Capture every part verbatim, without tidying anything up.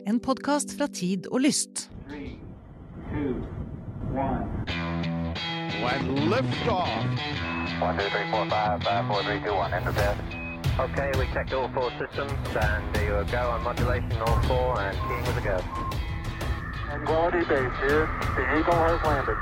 En podcast fra Tid og Lyst. three, two, one. When lift off. one, two, three, four, five, five, four, three, two, one, enter bed. Okay, we checked all four systems, and there you go on modulation, all four, and keying with a go. Quality base here. The Eagle has landed.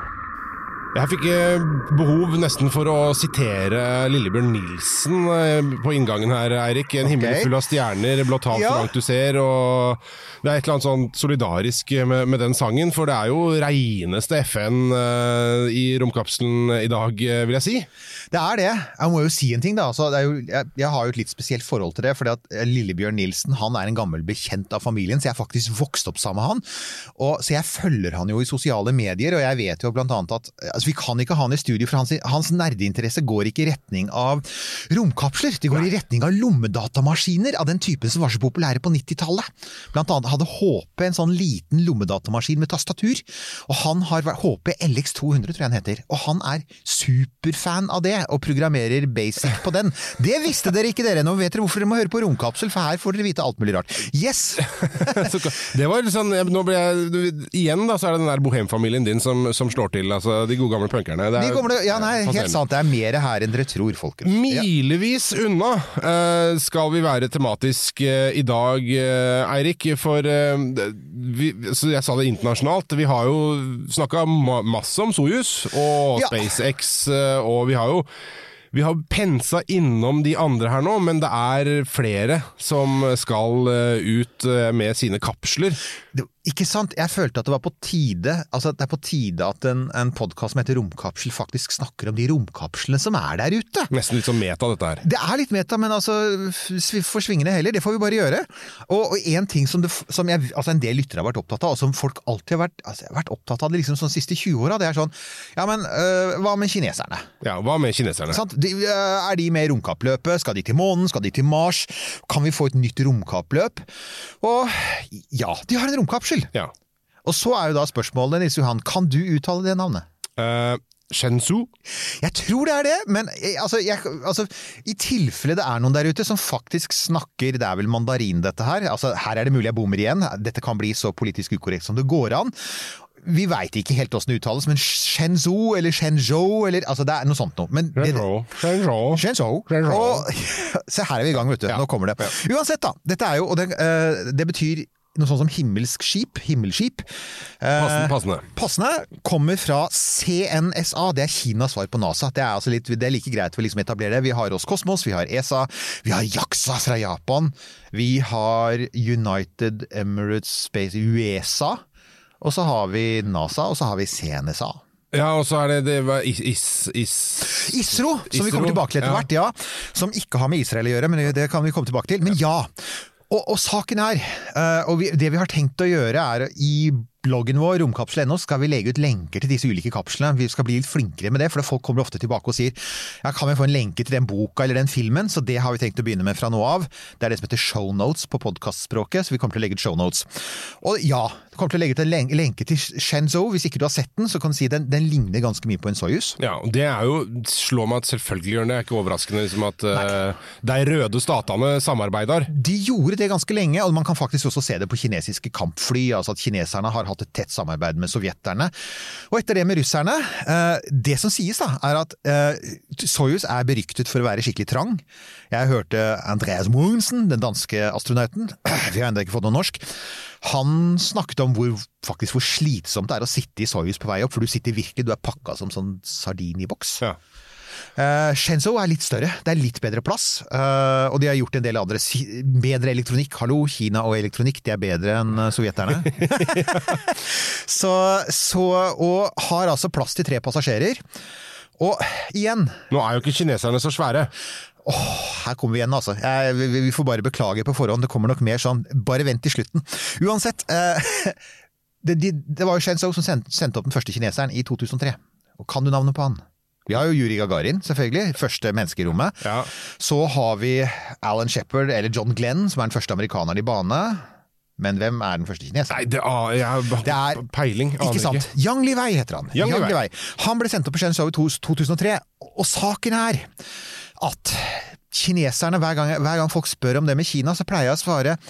Jeg fikk eh, behov nesten for å sitere Lillebjørn Nilsen eh, på inngangen her, Eirik. En himmel Ok. full av stjerner, blått hav så Ja. langt du ser, og det er et eller annet sånn solidarisk med, med den sangen, for det er jo reneste F N eh, i romkapselen i dag, eh, vil jeg si. Det er det. Jeg må jo si en ting da. Altså, det er jo, jeg, jeg har jo et litt spesielt forhold til det, fordi at Lillebjørn Nilsen, han er en gammel bekjent av familien, så jeg har faktisk vokst opp sammen med han. Og, så jeg følger han jo i sosiale medier, og jeg vet jo blant annet at altså, vi kan ikke ha han i studio, for hans, hans nerdeinteresse går ikke i retning av romkapsler. Det går i retning av lommedatamaskiner av den typen som var så populære på nittitallet. Blant annet hadde H P en sånn liten lommedatamaskin med tastatur, og han har vært H P L X to hundre, tror jeg han heter, og han er superfan av det, og programmerer basic på den. Det visste dere ikke dere. Nå vet dere hvorfor dere må høre på Romkapsel, for her får dere vite alt mulig rart. Yes! Så det var litt sånn, nå ble jeg, igjen da, så er det den der bohemfamilien din som, som slår til, altså de gode gamle punkerne. Det er, De kommer til, ja, nei, helt sant. Det er mer her enn dere tror, folkens. Ja. Milevis unna eh, skal vi være tematisk eh, i dag, eh, Eirik, for eh, vi, så jeg sa det internasjonalt, vi har jo snakket ma masse om Soyuz og Ja. SpaceX, eh, og vi har jo Vi har pensa innom de andre her nå, men det er flere som skal eh, ut eh, med sine kapsler. Det, ikke sant? Jeg følte at det var på tide, altså det er på tide at en, en podcast som heter Romkapsel faktisk snakker om de romkapslene som er der ute. Nesten litt som meta dette her. Det er litt meta, men altså forsvingende heller, det får vi bare gjøre. Og, og en ting som, det, som jeg, altså en del lyttere har vært opptatt av, og som folk alltid har vært, altså, vært opptatt av det liksom sånn siste tjue åra, det er sånn, ja, men øh, hva med kineserne? Ja, hva med kineserne? Sant? De, øh, er de med i romkappløpet? Skal de til månen? Skal de til Mars? Kan vi få et nytt romkappløp? Og ja, de har en romkapsel. Ja. Og så er jo da spørsmålet, Nils Johan, kan du uttale det navnet? Uh, Shenzhou? Jeg tror det er det, men jeg, altså, jeg, altså, i tilfelle det er noen der ute som faktisk snakker, det er vel mandarin dette her, altså her er det mulig jeg bommer igjen, dette kan bli så politisk ukorrekt som det går an. Vi vet ikke helt hvordan det uttales, men Shenzhou eller Shenzhou, eller, altså det er noe sånt noe. Men det, Shenzhou. Shenzhou. Shenzhou. Shenzhou. Og, se her er vi i gang, vet du. Ja. Nå kommer det. Ja. Uansett da, dette er jo, og det, uh, det betyr noe sånt som himmelsk skip, himmelskip. Passende, Eh, passende. Passende kommer fra C N S A, det er Kinas svar på NASA. Det er, altså litt, det er like greit for å liksom etablere det. Vi har Roskosmos, vi har E S A, vi har JAXA fra Japan, vi har United Emirates Space, U E S A, og så har vi NASA, og så har vi C N S A. Ja, og så er det, det var is, is, is. ISRO, som vi ISRO, kommer tilbake til etter ja. hvert, ja. Som ikke har med Israel å gjøre, men det kan vi komme tilbake til. Men ja, og, og saken er, uh, og vi, det vi har tenkt å gjøre er i bloggen vår, romkapsel punktum no, skal vi legge ut lenker til disse ulike kapslene. Vi skal bli litt flinkere med det, for folk kommer ofte tilbake og sier, ja, kan vi få en lenke til den boka eller den filmen? Så det har vi tenkt å begynne med fra nå av. Det er det som heter show notes på podcastspråket, så vi kommer til å legge ut show notes. Og ja, vi kommer til å legge ut en len lenke til Shenzhou. Hvis ikke du har sett den, så kan du si den, den ligner ganske mye på en Soyuz. Ja, og det er jo, slår meg at selvfølgelig gjør det, er ikke overraskende liksom at uh, de røde statene samarbeider. De gjorde det ganske lenge, og man kan faktisk også se det på kinesiske kampfly, altså at kineserne har hatt et tett samarbeid med sovjetterne. Og etter det med russerne, eh, det som sies da, er at eh, Soyuz er beryktet for å være skikkelig trang. Jeg hørte Andreas Mogensen, den danske astronauten, vi har enda ikke fått noe norsk, han snakket om hvor, faktisk hvor slitsomt det er å sitte i Soyuz på vei opp, for du sitter virkelig, du er pakket som sånn sardin i boks. Ja. Uh, Shenzhou er litt større, det er litt bedre plass, uh, og de har gjort en del andre bedre elektronikk. Hallo, Kina og elektronikk, de er bedre enn sovjetterne. så, så, og har altså plass til tre passasjerer. Og igjen... Nå er jo ikke kineserne så svære. Åh, her kommer vi igjen altså. Jeg, vi, vi får bare beklage på forhånd, det kommer nok mer sånn, bare vent til slutten. Uansett, uh, det, de, det var jo Shenzhou som sendte, sendte opp den første kineseren i to tusen og tre. Og kan du navnet på han? Vi har jo Yuri Gagarin, selvfølgelig, første menneske i rommet. Ja. Så har vi Alan Shepard, eller John Glenn, som er den første amerikaneren i bane. Men hvem er den første kineser? Nei, det, ah, jeg har Det er, peiling, aner ikke sant? ikke. Yang Li Wei heter han. Yang Li Yang Li Wei. Wei. Han ble sendt opp på Shenzhou i to tusen og tre, og saken er at kineserne, hver gang, hver gang folk spør om det med Kina, så pleier jeg å svare,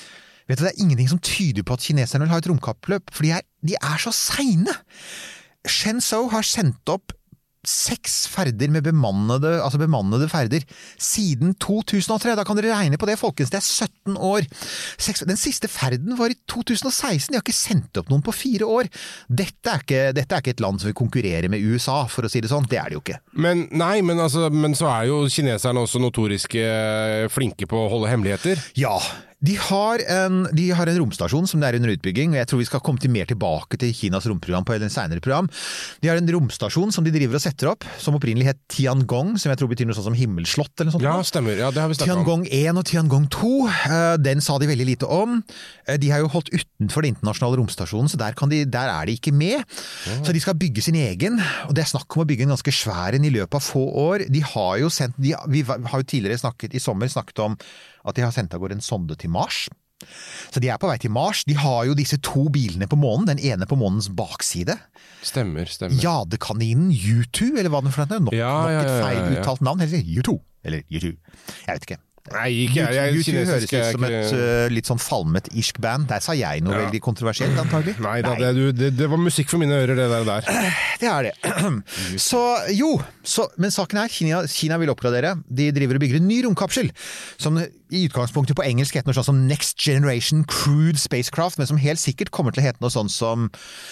Vet du, det er ingenting som tyder på at kineserne vil ha et romkappløp, for de er, de er så seine. Shenzhou har sendt opp seks ferder med bemannede, altså bemannede ferder siden to tusen og tre. Da kan dere regne på det, folkens. Det er sytten år. Seks, den siste ferden var i to tusen og seksten. De har ikke sendt opp noen på fire år. Dette er ikke, dette er ikke et land som vil konkurrere med U S A, for å si det sånn. Det er det jo ikke. Men, nei, men, altså, men så er jo kineserne også notoriske flinke på å holde hemmeligheter. Ja, De har, en, de har en romstasjon som det er under utbygging, og jeg tror vi skal komme til mer tilbake til Kinas romprogram på en senere program. De har en romstasjon som de driver og setter opp, som opprinnelig het Tiangong, som jeg tror betyr noe sånn som himmelslott eller noe sånt. Ja, stemmer. Ja, det har vi snakket om. Tiangong én og Tiangong to, den sa de veldig lite om. De har jo holdt utenfor den internasjonale romstasjonen, så der, kan de, der er de ikke med. Ja. Så de skal bygge sin egen, og det er snakk om å bygge en ganske svær en i løpet av få år. De har jo sendt, de, vi har jo tidligere snakket, i sommer snakket om at de har sendt av gårde en sonde til Mars. Så de er på vei til Mars. De har jo disse to bilene på månen, den ene på månens bakside. Stemmer, stemmer. Jadekaninen U to, eller hva den for den er. Nok, ja, nok et ja, ja, feil ja, ja. uttalt navn, eller U to, eller U to. Jeg vet ikke. Nei, ikke jeg. jeg U to høres ut som ikke... et uh, litt sånn falmet irsk band. Der sa jeg noe ja. veldig kontroversielt, antagelig. Nei, da, Nei. Det, det, det var musikk for mine ører, det der. der. Det er det. Så jo, så, men saken er, Kina, Kina vil oppgradere. De driver og bygger en ny romkapsel, som i utgangspunktet på engelsk heter noe sånn som Next Generation Crude Spacecraft, men som helt sikkert kommer til å hete noe sånn som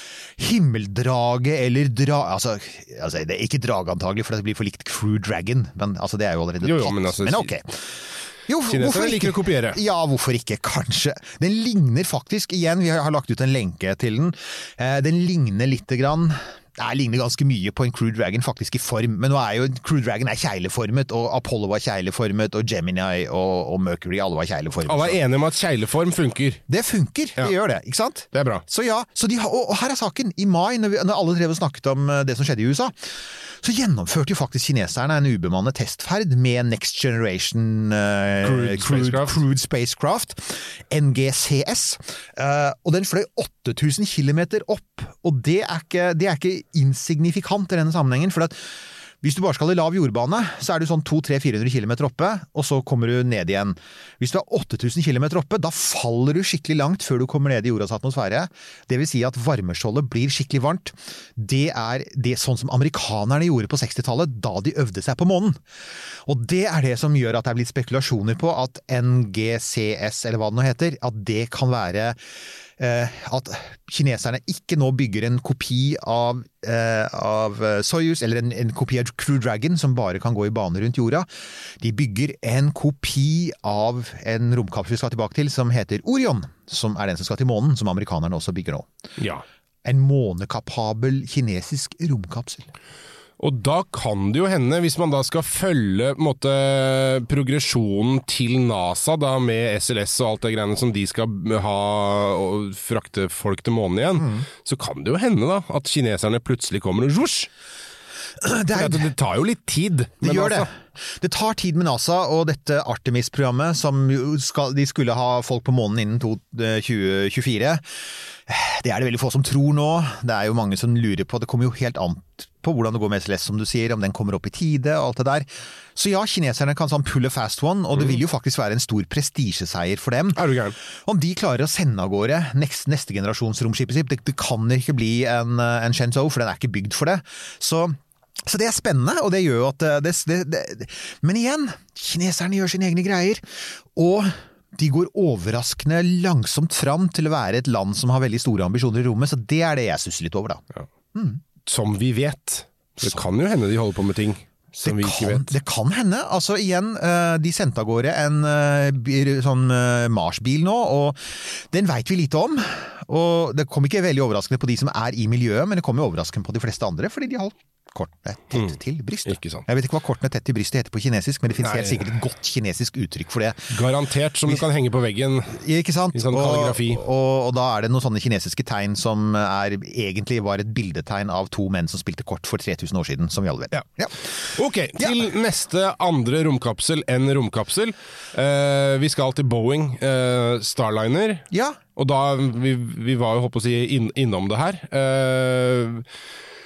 Himmeldrage eller dra... Altså, altså det er ikke drag antagelig, for det blir for likt Crew Dragon, men altså, det er jo allerede jo, jo, tatt. Men, altså, men ok. Jo, kineserne liker å kopiere. Ja, hvorfor ikke? Kanskje. Den ligner faktisk, igjen, vi har lagt ut en lenke til den, den ligner litt grann... Det ligner ganske mye på en Crew Dragon faktisk i form, men nå er jo Crew Dragon er kjegleformet, og Apollo var kjegleformet, og Gemini og, og Mercury, alle var kjegleformet. Alle er enige om at kjegleform funker. Det funker, ja. Det gjør det, ikke sant? Det er bra. Så ja, så de har, og, og her er saken. I mai, når, vi, når alle drev og snakket om det som skjedde i U S A, så gjennomførte jo faktisk kineserne en ubemannet testferd med Next Generation uh, Crude, crude, spacecraft. crude Spacecraft, N G C S, uh, og den fløy åtte tusen kilometer opp, og det er ikke, det er ikke insignifikant i denne sammenhengen, for at hvis du bare skal i lav jordbane, så er du sånn to til tre til fire hundre kilometer oppe, og så kommer du ned igjen. Hvis du er åtte tusen kilometer oppe, da faller du skikkelig langt før du kommer ned i jordas atmosfære. Det vil si at varmeskjoldet blir skikkelig varmt. Det er det sånn som amerikanerne gjorde på sekstitallet, da de øvde seg på månen. Og det er det som gjør at det er blitt spekulasjoner på at N G C S, eller hva det nå heter, at det kan være at kineserne ikke nå bygger en kopi av, eh, av Soyuz, eller en, en kopi av Crew Dragon som bare kan gå i bane rundt jorda. De bygger en kopi av en romkapsel vi skal tilbake til, som heter Orion, som er den som skal til månen, som amerikanerne også bygger nå. Ja. En månekapabel kinesisk romkapsel. Og da kan det jo hende, hvis man da skal følge måtte, progresjonen til NASA da, med S L S og alt det greiene som de skal ha og frakte folk til månen igjen, mm. så kan det jo hende da, at kineserne plutselig kommer og rush. Det, er, det tar jo litt tid med det gjør NASA. Det. Det tar tid med NASA, og dette Artemis-programmet, som skal, de skulle ha folk på månen innen tjue tjuefire, det er det veldig få som tror nå. Det er jo mange som lurer på, det kommer jo helt an på hvordan det går med S L S, som du sier, om den kommer opp i tide og alt det der. Så ja, kineserne kan sånn pull a fast one, og det vil jo faktisk være en stor prestisjeseier for dem. Er du gæren? Om de klarer å sende av gårde neste, neste generasjons romskipet sitt, det, det kan ikke bli en, en Shenzhou, for den er ikke bygd for det. Så Så det er spennende, og det gjør jo at det, det, det, men igjen, kineserne gjør sine egne greier, og de går overraskende langsomt fram til å være et land som har veldig store ambisjoner i rommet, så det er det jeg synes litt over da. Ja. Mm. Som vi vet. Det så. Kan jo hende de holder på med ting som det vi ikke kan, vet. Det kan hende. Altså igjen, de sendte av gårde en sånn Mars-bil nå, og den vet vi lite om. Og det kom ikke veldig overraskende på de som er i miljøet, men det kom jo overraskende på de fleste andre, fordi de har holdt kortene tett mm. til bryst. Ikke sant. Jeg vet ikke hva kortene tett til brystet heter på kinesisk, men det finnes helt sikkert et godt kinesisk uttrykk for det. Garantert, som du kan henge på veggen. Ikke sant? I sånn kalligrafi. Og, og, og da er det noen sånne kinesiske tegn som er, egentlig var et bildetegn av to menn som spilte kort for tre tusen år siden, som vi alle vet. Ja. Ja. Ok, til ja. neste andre romkapsel enn romkapsel. Uh, vi skal til Boeing uh, Starliner. Ja. Og da, vi, vi var jo, håper å si, inn, innom det her. Uh,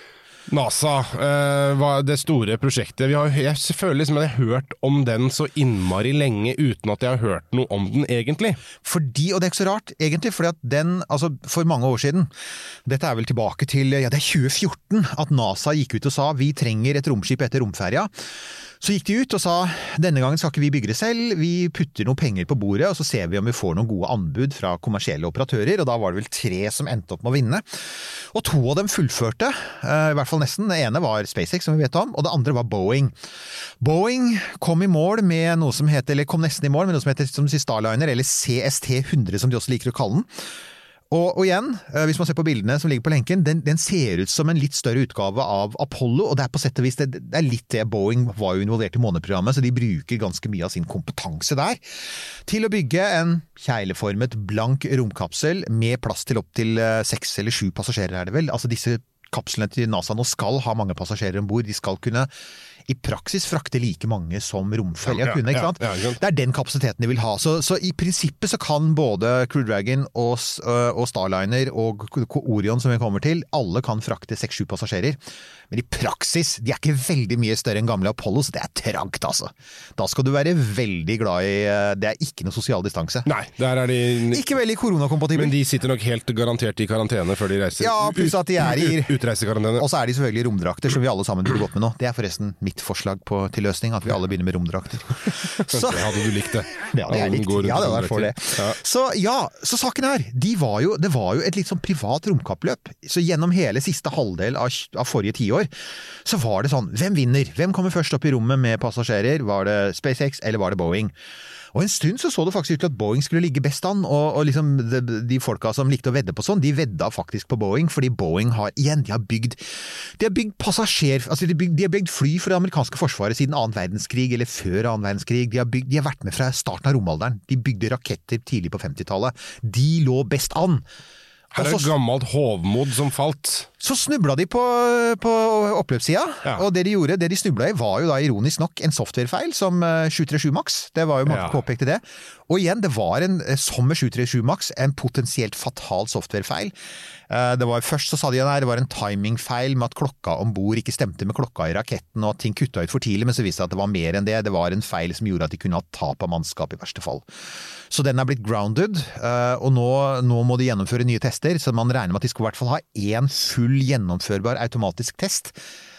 NASA, eh, var det store prosjektet. Vi har, jeg føler liksom at jeg har hørt om den så innmari lenge uten at jeg har hørt noe om den egentlig. Fordi, og det er ikke så rart, egentlig, fordi at den, altså for mange år siden, dette er vel tilbake til, ja det er tjue fjorten, at NASA gikk ut og sa, vi trenger et romskip etter romferja. Så gikk de ut og sa, denne gangen skal ikke vi bygge det selv, vi putter noen penger på bordet, og så ser vi om vi får noen gode anbud fra kommersielle operatører, og da var det vel tre som endte opp med å vinne. Og to av dem fullførte, i hvert fall nesten. Det ene var SpaceX, som vi vet om, og det andre var Boeing. Boeing kom i mål med noe som heter, eller kom nesten i mål med noe som heter som Starliner, eller C S T hundre, som de også liker å kalle den. Og, og igjen, hvis man ser på bildene som ligger på lenken, den, den ser ut som en litt større utgave av Apollo, og det er på sett og vis, det, det er litt det. Boeing var jo involvert i måneprogrammet, så de bruker ganske mye av sin kompetanse der til å bygge en kjegleformet blank romkapsel med plass til opp til seks eller sju passasjerer er det vel. Altså disse kapslene til NASA nå skal ha mange passasjerer ombord, de skal kunne i praksis frakte like mange som romferja kunne, ikke sant? Ja, ja, ja. Det er den kapasiteten de vil ha. Så, så i prinsippet så kan både Crew Dragon og, og Starliner og Orion som vi kommer til, alle kan frakte seks sju passasjerer. Men i praksis, de er ikke veldig mye større enn gamle Apollo, så det er trangt altså. Da skal du være veldig glad i, det er ikke noe sosial distanse. Nei, der er de... Ikke veldig koronakompatibel. Men de sitter nok helt garantert i karantene før de reiser. Ja, pluss at de er i... Utreisekarantene. Og så er de selvfølgelig romdrakter, som vi alle sammen burde gått med nå. Det er forresten mitt forslag på, til løsning, at vi alle begynner med romdrakter. Så det hadde du likt det. Det hadde jeg likt. Ja, det var for det. Ja. Så ja, så saken her, de var jo, det var jo et litt sånn privat romkappløp. Så gjennom hele siste halvdel av, av forrige tiår, så var det sånn, hvem vinner? Hvem kommer først opp i rommet med passasjerer? Var det SpaceX, eller var det Boeing? Og en stund så så det faktisk ut til at Boeing skulle ligge best an, og, og liksom de, de folka som likte å vedde på sånn, de vedda faktisk på Boeing, fordi Boeing har, igjen, de har bygd, de har bygd passasjer, altså de, bygd, de har bygd fly for det amerikanske forsvaret siden annen verdenskrig, eller før annen verdenskrig, de har, bygd, de har vært med fra starten av romalderen, de bygde raketter tidlig på femtitallet, de lå best an. Her er et gammelt hovmod som falt. Så snubla de på, på oppløpssida, ja. Og det de gjorde, det de snubla i var jo da ironisk nok en softwarefeil som sju tre sju Max, det var jo mange ja. Påpekte det. Og igjen, det var en, som med sju tre sju Max, en potensielt fatal softwarefeil. Det var, først så sa de at det var en timingfeil med at klokka ombord ikke stemte med klokka i raketten, og at ting kutta ut for tidlig, men så viste det at det var mer enn det. Det var en feil som gjorde at de kunne ha tap av mannskap i verste fall. Så den er blitt grounded, og nå, nå må de gjennomføre nye tester, så man regner med at de skal i hvert fall ha en full gjennomførbar automatisk test.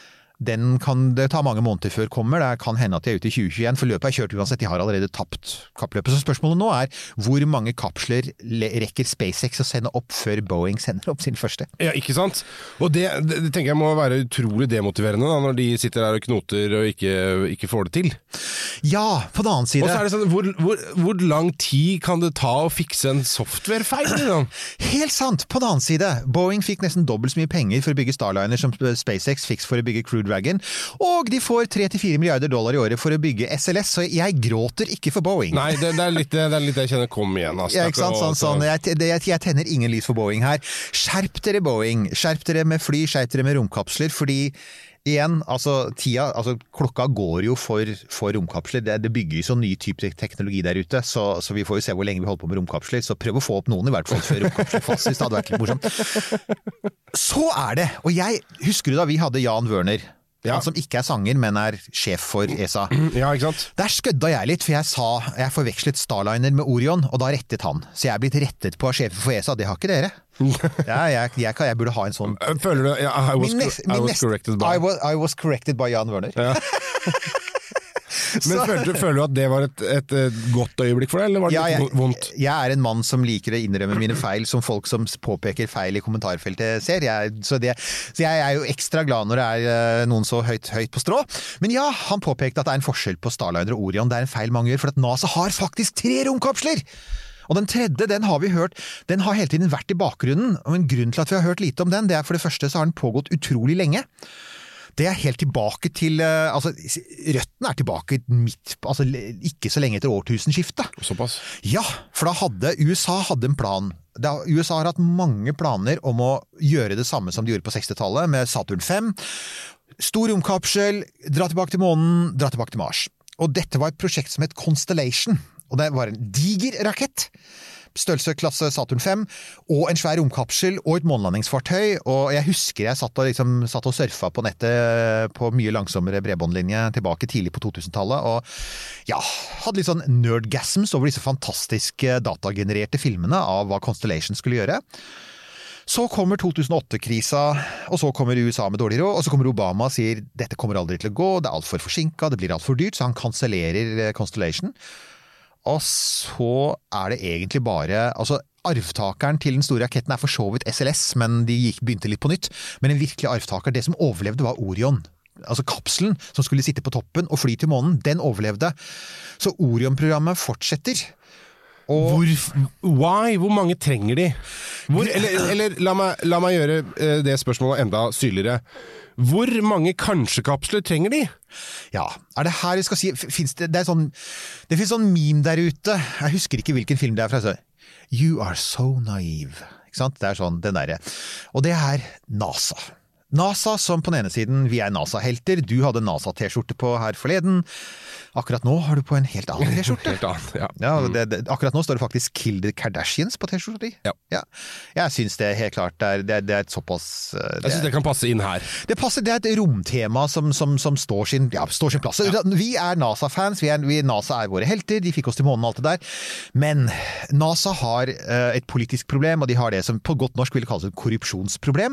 Den kan det ta mange måneder før kommer, det kan hende at de er ute i tjue tjueen, for løpet er kjørt uansett, de har allerede tapt kappløpet. Så spørsmålet nå er, hvor mange kapsler rekker SpaceX å sende opp før Boeing sender opp sin første? Ja, ikke sant? Og det, det, det tenker jeg må være utrolig demotiverende da, når de sitter der og knoter og ikke, ikke får det til. Ja, på den annen side. Og så er det sånn, hvor, hvor, hvor lang tid kan det ta å fikse en softwarefeil? Liksom? Helt sant, på den annen side. Boeing fikk nesten dobbelt så mye penger for å bygge Starliner som SpaceX fikk for å bygge Crew Dragon, og de får tre til fire milliarder dollar i året for å bygge S L S, så jeg gråter ikke for Boeing. Nei, det, det, er, litt, det er litt jeg kjenner kom igjen. Altså. Ja, ikke sant, sånn, sånn. Jeg, jeg, jeg tenner ingen lys for Boeing her. Skjerp dere Boeing, skjerp dere med fly, skjerp dere med romkapsler, fordi igjen, altså, tida, altså klokka går jo for, for romkapsler, det, det bygger jo så ny type teknologi der ute, så, så vi får jo se hvor lenge vi holder på med romkapsler, så prøv å få opp noen i hvert fall før romkapsler fast, hvis det hadde vært litt morsomt. Så er det, og jeg husker du da vi hadde Jan Werner, ja. Han som ikke er sanger, men er sjef for E S A. Ja, ikke sant? Der skødda jeg litt, for jeg sa, jeg forvekslet Starliner med Orion, og da rettet han. Så jeg er blitt rettet på av sjefen for E S A, det har ikke dere. Ja, jeg, jeg, jeg burde ha en sånn... Føler du, ja, I was, nest, I was corrected by... I was, I was corrected by Jan Werner. Ja. Men føler du, føler du at det var et, et, et godt øyeblikk for deg, eller var det ja, jeg, litt vondt? Jeg er en mann som liker å innrømme mine feil, som folk som påpeker feil i kommentarfeltet ser. Jeg, så, det, så jeg er jo ekstra glad når det er noen så høyt, høyt på strå. Men ja, han påpekte at det er en forskjell på Starliner og Orion. Det er en feil mange gjør, for at NASA har faktisk tre romkapsler! Og den tredje, den har vi hørt, den har hele tiden vært i bakgrunnen, og en grunn til at vi har hørt lite om den, det er for det første så har den pågått utrolig lenge. Det er helt tilbake til, altså røtten er tilbake midt, altså ikke så lenge etter årtusenskiftet. Såpass? Ja, for da hadde U S A hadde en plan. Da, U S A har hatt mange planer om å gjøre det samme som de gjorde på sekstitallet med Saturn fem. Stor romkapsel, dra tilbake til månen, dra tilbake til Mars. Og dette var et prosjekt som het Constellation, og det var en diger rakett størrelse klasse Saturn fem, og en svær romkapsel og et månelandingsfartøy, og jeg husker jeg satt og, liksom, satt og surfa på nettet på mye langsommere bredbåndlinje tilbake tidlig på to tusen-tallet, og ja, hadde litt sånn nerdgasms over disse fantastiske datagenererte filmene av hva Constellation skulle gjøre. Så kommer to tusen og åtte-krisa, og så kommer U S A med dårlig råd, og så kommer Obama og sier dette kommer aldri til å gå, det er alt for forsinket, det blir alt for dyrt, så han kansellerer Constellation. Og så er det egentlig bare, altså arvtakeren til den store raketten er for så vidt S L S, men de gikk, begynte litt på nytt. Men en virkelig arvtaker, det som overlevde var Orion. Altså kapselen som skulle sitte på toppen og fly til månen, den overlevde. Så Orion-programmet fortsetter. Og Hvor, why? Hvor mange trenger de? Hvor, eller eller la, meg, la meg gjøre det spørsmålet enda syrligere. Hvor mange kanskje-kapsler trenger de? Ja, er det her jeg skal si, finnes det, det er sånn, det finnes sånn meme der ute, jeg husker ikke hvilken film det er fra, så, You are so naive, ikke sant? Det er sånn, den der, og det er NASA. NASA som på den ene siden, vi er NASA-helter, du hadde NASA-t-skjorte på her forleden, akkurat nå har du på en helt annen t-skjorte. Helt annen, ja. Ja, det, det, akkurat nå står det faktisk Kill the Kardashians på t-skjorta di. Ja. Ja. Jeg synes det helt klart, det er, det er, det er et såpass... Det, jeg synes det kan passe inn her. Det passer, det er et romtema som, som, som står, sin, ja, står sin plass. Ja. Vi er NASA-fans, vi er, vi, NASA er våre helter, de fikk oss til månen og alt det der. Men NASA har uh, et politisk problem, og de har det som på godt norsk ville kalles et korrupsjonsproblem.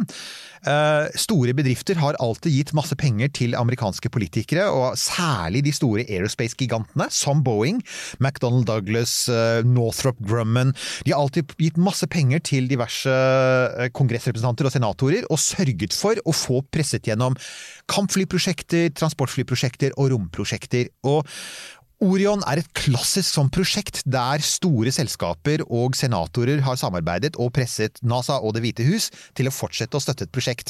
Uh, store bedrifter har alltid gitt masse penger til amerikanske politikere, og særlig de store aerospace-gigantene, som Boeing, McDonnell Douglas, uh, Northrop Grumman. De har alltid gitt masse penger til diverse uh, kongressrepresentanter og senatorer, og sørget for å få presset gjennom kampflyprosjekter, transportflyprosjekter og romprosjekter. Og Orion er et klassisk sånn prosjekt der store selskaper og senatorer har samarbeidet og presset NASA og Det hvite hus til å fortsette å støtte et prosjekt.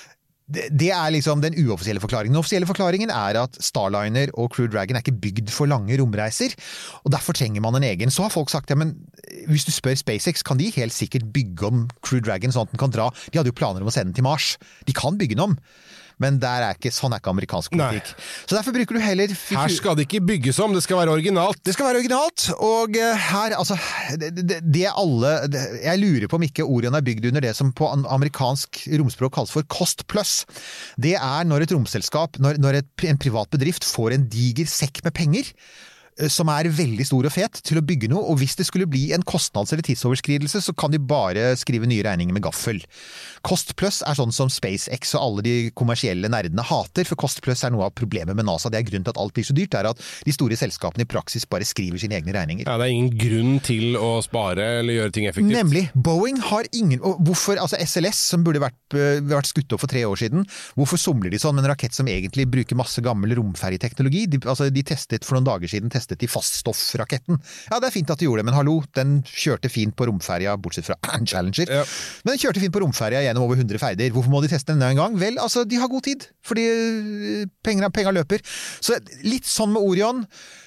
Det, det er liksom den uoffisielle forklaringen. Den offisielle forklaringen er at Starliner og Crew Dragon er ikke bygd for lange romreiser, og derfor trenger man en egen. Så har folk sagt, ja, men hvis du spør SpaceX, kan de helt sikkert bygge om Crew Dragon sånn at den kan dra. De hadde jo planer om å sende den til Mars. De kan bygge den om. Men der er ikke, sånn er ikke amerikansk politikk. Nei. Så derfor bruker du heller... Her skal det ikke bygges om, det skal være originalt. Det skal være originalt, og her, altså, det, det, det alle... Det, jeg lurer på om ikke Orion er bygd under det som på amerikansk romspråk kalles for cost plus. Det er når et romselskap, når, når et, en privat bedrift får en diger sekk med penger, som er veldig stor og fet til å bygge noe, og hvis det skulle bli en kostnads- eller tidsoverskridelse, så kan de bare skrive nye regninger med gaffel. Cost plus er sånn som SpaceX og alle de kommersielle nerdene hater, for Cost plus er noe av problemet med NASA. Det er grunnen til at alt blir så dyrt, er at de store selskapene i praksis bare skriver sine egne regninger. Ja, det er ingen grunn til å spare eller gjøre ting effektivt. Nemlig. Boeing har ingen... Og hvorfor, altså S L S, som burde vært, vært skutt opp for tre år siden, hvorfor somler de sånn med en rakett som egentlig bruker masse gammel romferjeteknologi? De, altså, de testet for noen dager siden, testet i faststoffraketten. Ja, det er fint at de gjorde det, men hallo, den kjørte fint på romferja, bortsett fra Challenger. Ja. Men den kjørte fint på romferja gjennom over hundre ferder. Hvorfor må de teste den en gang? Vel, altså, de har god tid, fordi penger, penger løper. Så litt sånn med Orion.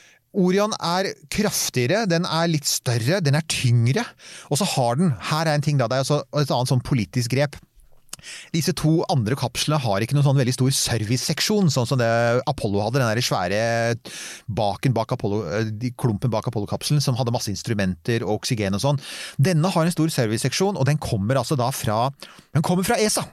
Orion er kraftigere, den er litt større, den er tyngre, og så har den, her er en ting da, det er altså et annet sånn politisk grep. Disse to andre kapslene har ikke noen sånn veldig stor serviceseksjon, sånn som det Apollo hadde, den der svære baken bak Apollo, klumpen bak Apollo-kapselen, som hadde masse instrumenter og oksygen og sånn. Denne har en stor serviceseksjon, og den kommer altså da fra, den kommer fra E S A.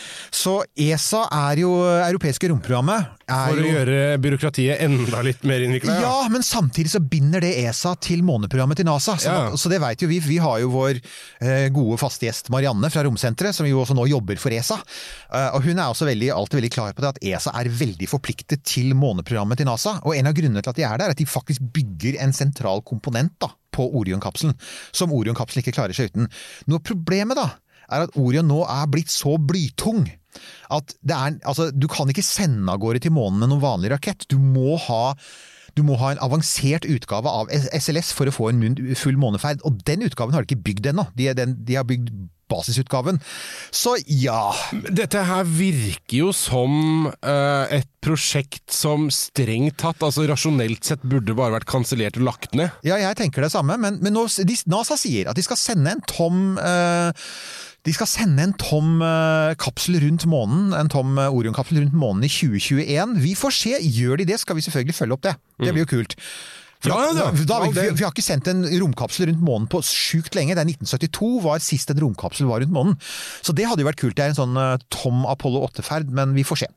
Så E S A er jo europeiske romprogrammet. Er For å jo... gjøre byråkratiet enda litt mer innviklet. Ja. ja, men samtidig så binder det E S A til måneprogrammet til NASA. Så, ja. så det vet jo vi. Vi har jo vår eh, gode faste gjest Marianne fra Romsenteret, som jo også nå jobber for E S A. Uh, og hun er også veldig, alltid veldig klar på det at E S A er veldig forpliktet til måneprogrammet til NASA. Og en av grunnene til at de er der, er at de faktisk bygger en sentral komponent da, på Orion-kapselen, som Orion-kapselen ikke klarer seg uten. Noe problemet da, er at Orion nå er blitt så blytung at det er, altså, du kan ikke sende av gårde til månen med noen vanlig rakett. Du må ha, du må ha en avansert utgave av S L S for å få en full måneferd, og den utgaven har de ikke bygd ennå. De, de har bygd basisutgaven. Så ja. Dette her virker jo som uh, et prosjekt som strengt tatt, altså rasjonelt sett, burde bare vært kansellert og lagt ned. Ja, jeg tenker det samme, men, men nå, de, NASA sier at de skal sende en tom... Uh, De skal sende en tom uh, kapsel rundt månen, en tom uh, Orion-kapsel rundt månen i tjue tjueen. Vi får se, gjør de det, skal vi selvfølgelig følge opp det. Det blir jo kult. For Ja, da, ja, da, ja, vi, det- vi har ikke sendt en romkapsel rundt månen på sykt lenge. Det er nitten syttito var sist en romkapsel var rundt månen. Så det hadde jo vært kult. Det er en sånn uh, Tom Apollo åtte-ferd, men vi får se.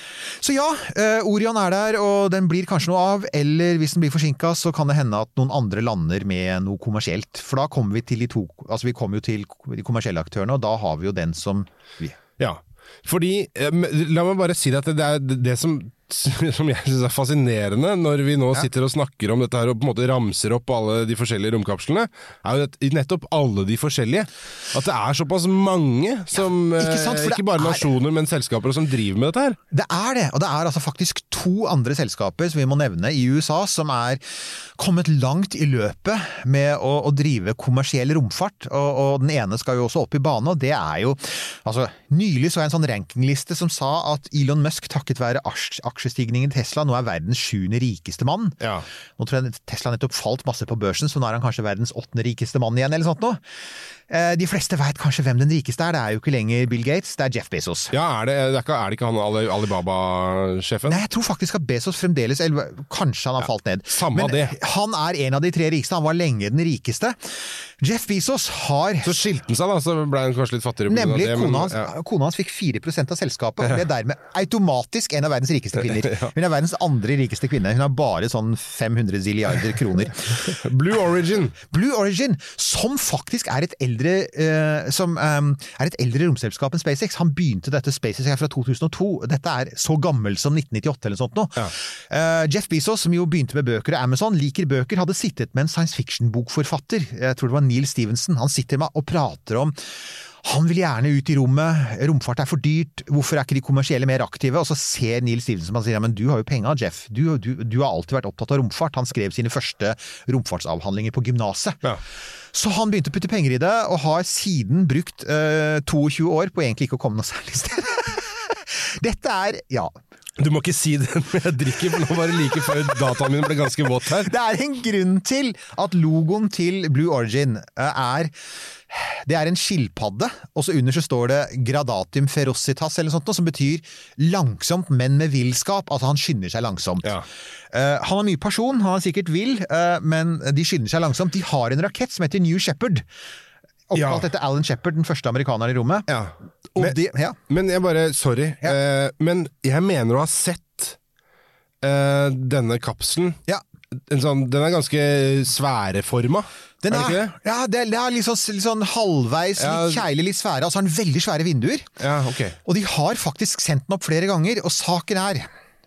Så ja, uh, Orion er der, og den blir kanskje noe av, eller hvis den blir forsinket, så kan det hende at noen andre lander med noe kommersielt. For da kommer vi til de to, altså vi kommer jo til de kommersielle aktørene, og da har vi jo den som vi... Ja, fordi, eh, la meg bare si at det er det som, som jeg synes er fascinerende når vi nå sitter og snakker om dette her og på en måte ramser opp alle de forskjellige romkapslene, er jo at nettopp alle de forskjellige. At det er såpass mange som, Ja, ikke sant, for eh, ikke bare det er- nasjoner, men selskaper som driver med dette her. Det er det, og det er altså faktisk to andre selskaper som vi må nevne i U S A som er kommet langt i løpet med å, å drive kommersiell romfart, og, og den ene skal jo også opp i bane, og det er jo, altså nylig så jeg en sånn rankingliste som sa at Elon Musk takket være aks- aksjestigningen i Tesla nå er verdens sjuende rikeste mann. Ja. Nå tror jeg Tesla nettopp falt masse på børsen, så nå er han kanskje verdens åttende rikeste mann igjen, eller sånt nå. Eh, De fleste vet kanskje hvem den rikeste er, det er jo ikke lenger Bill Gates, det er Jeff Bezos. Ja, er det, det er, ikke, er det ikke han Ali- Alibaba-sjefen? Nei, jeg tror faktisk at Bezos fremdeles, eller kanskje han har falt ned. samme Men det. han er en av de tre rikeste, han var lenge den rikeste. Jeff Bezos har, Så skilte han seg da, så ble han kanskje litt fattigere. på grunn av nemlig det, men- kona hans, ja. kona hans fikk fire prosent av selskapet, og ble dermed automatisk en av verdens rikeste kvinner. Hun er verdens andre rikeste kvinne, hun har bare sånn fem hundre zilliarder kroner. Blue Origin. Blue Origin, som faktisk er et eldre, eh, som, eh, er et eldre romselskap enn SpaceX. Han begynte dette SpaceX her fra to tusen og to. Dette er så gammelt som nitten nittiåtte eller sånt nå. Ja. Eh, Jeff Bezos, som jo begynte med bøker og Amazon, liker bøker, hadde sittet med en science fiction-bokforfatter. Jeg tror det var Neil Stevenson. Han sitter med og prater om han vil gjerne ut i rommet, romfart er for dyrt, hvorfor er ikke de kommersielle mer aktive? Og så ser Neil Stevenson, han sier, ja, men du har jo penger, Jeff. Du, du, du har alltid vært opptatt av romfart. Han skrev sine første romfartsavhandlinger på gymnaset. Ja. Så han begynte å putte penger i det, og har siden brukt eh, tjueto år på egentlig ikke å komme noe særlig sted. Dette er, ja... Du må ikke si det når jeg drikker, for nå var det like før dataen min ble ganske våt her. Det er en grunn til at logoen til Blue Origin er det er en skilpadde, og så under så står det gradatum ferocitas eller sånt, som betyr langsomt, men med villskap. Altså han skynder seg langsomt. Ja. Uh, han har mye person, han er sikkert vill, uh, men de skynder seg langsomt. De har en rakett som heter New Shepard. Oppkalt Ja. etter Alan Shepard, den første amerikaneren i rommet. Ja. Og Men, de, ja. men jeg bare, sorry, Ja. eh, men jeg mener å ha sett eh, denne kapselen. Ja. En sånn, den er ganske sværeforma. Den er er, det ikke det? ja, det er, det er litt, sånn, litt sånn halvveis, Ja. litt kjeilig, litt svære. Altså har den veldig svære vinduer. Ja, ok. Og de har faktisk sendt den opp flere ganger, og saken er